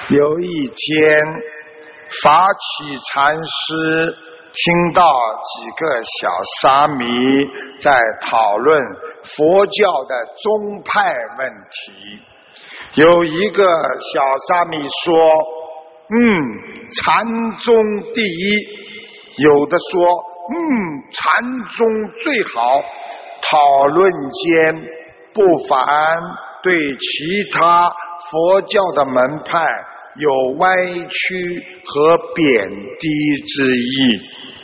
有一天，法起禅师听到几个小沙弥在讨论佛教的宗派问题。有一个小沙弥说，禅宗第一，有的说，禅宗最好。讨论间不凡对其他佛教的门派有歪曲和贬低之意，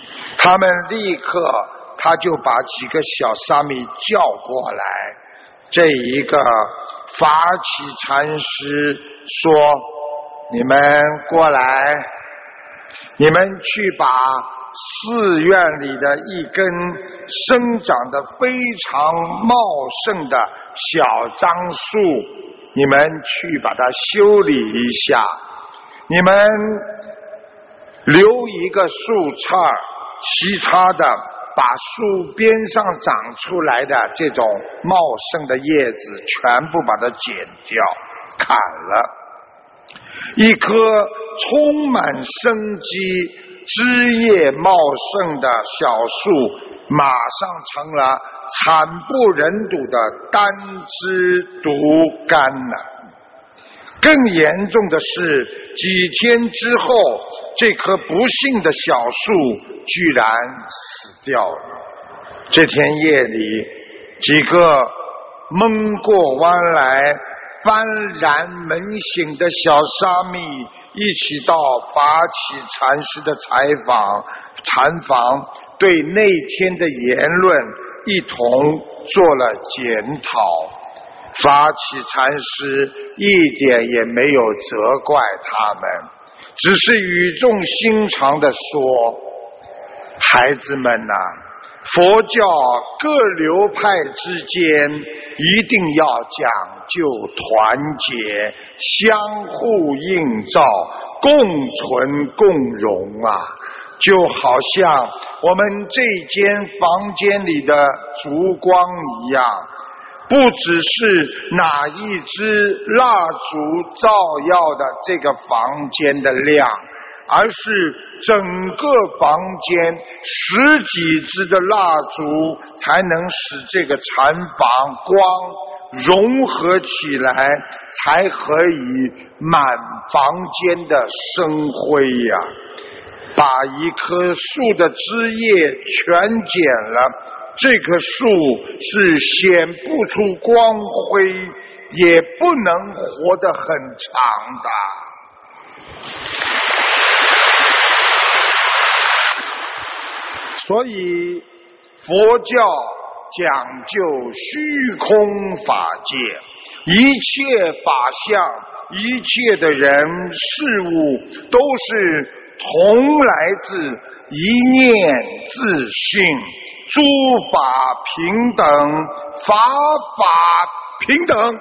他就把几个小沙弥叫过来。这一个法起禅师说，你们过来，你们去把寺院里的一根生长得非常茂盛的小樟树，你们去把它修理一下，你们留一个树杈，其他的把树边上长出来的这种茂盛的叶子全部把它剪掉，砍了。一棵充满生机枝叶茂盛的小树马上成了惨不忍睹的单枝独干了。更严重的是，几天之后，这棵不幸的小树居然死掉了。这天夜里，几个蒙过弯来幡然门醒的小沙弥一起到法起禅师的禅房，对那天的言论一同做了检讨。法起禅师一点也没有责怪他们，只是语重心长地说，孩子们啊，佛教各流派之间一定要讲究团结，相互映照，共存共荣啊！就好像我们这间房间里的烛光一样，不只是哪一支蜡烛照耀的这个房间的亮，而是整个房间10几支的蜡烛才能使这个禅房光融合起来，才可以满房间的生辉呀。把一棵树的枝叶全剪了，这棵树是显不出光辉，也不能活得很长的。所以佛教讲究虚空法界，一切法相，一切的人事物都是同来自一念自性，诸法平等，法平等。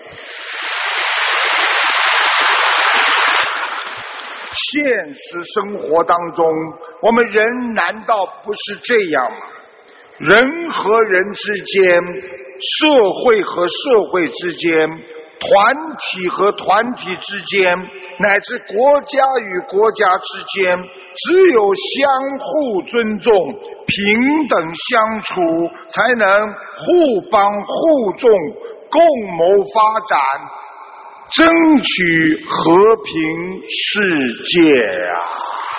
现实生活当中，我们人难道不是这样吗？人和人之间，社会和社会之间，团体和团体之间，乃至国家与国家之间，只有相互尊重，平等相处，才能互帮互助，共谋发展，争取和平世界啊！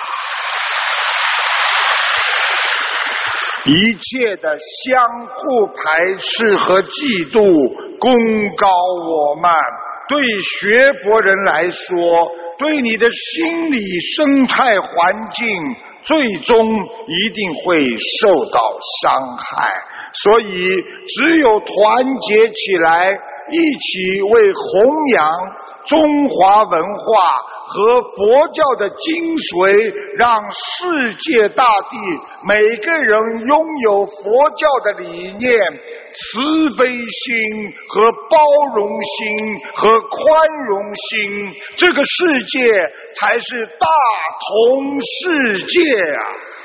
一切的相互排斥和嫉妒，功高我慢，对学佛人来说，对你的心理生态环境，最终一定会受到伤害。所以只有团结起来，一起为弘扬中华文化和佛教的精髓，让世界大地每个人拥有佛教的理念，慈悲心和包容心和宽容心，这个世界才是大同世界啊！